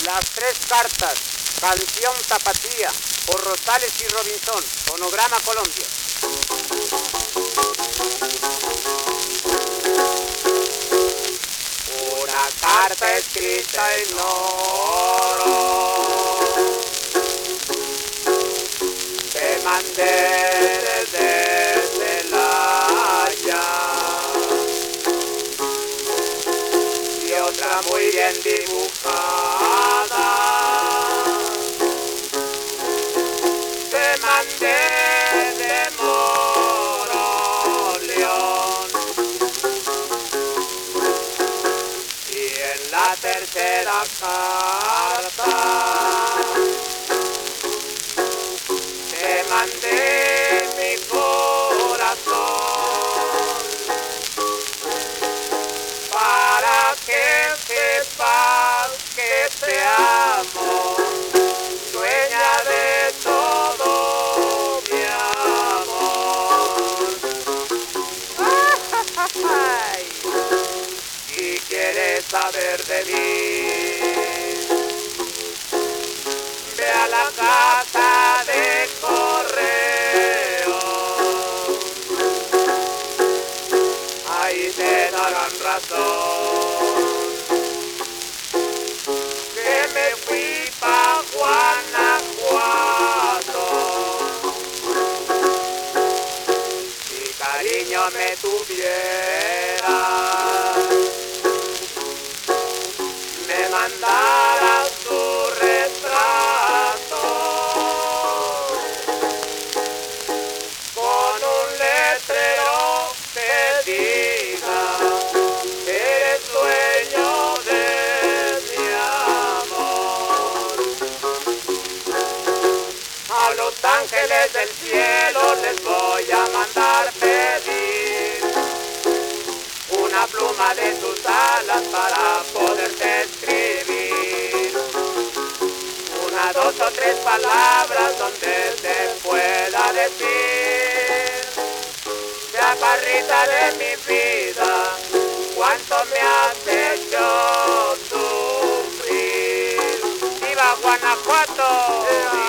Las tres cartas, canción tapatía, por Rosales y Robinson, Fonograma Colombia. Una carta escrita en oro, te mandé desde Celaya, y otra muy bien dibujada, te mandé de Moroleón. Y en la tercera carta te mandé mi corazón, para que sepas que te amo, dueña de todo mi amor. ¡Ay! Si quieres saber de mí, ve a la casa de correo, ahí te darán razón, que me fui pa' Guanajuato. Si cariño me tuviera, me mandaras tu retrato con un letrero que diga: eres dueño de mi amor. A los ángeles del cielo les voy a mandar pedir una pluma de tus alas para poderte escribir una, dos o tres palabras donde te pueda decir: chaparrita de mi vida, cuánto me has hecho sufrir. ¡Viva Guanajuato!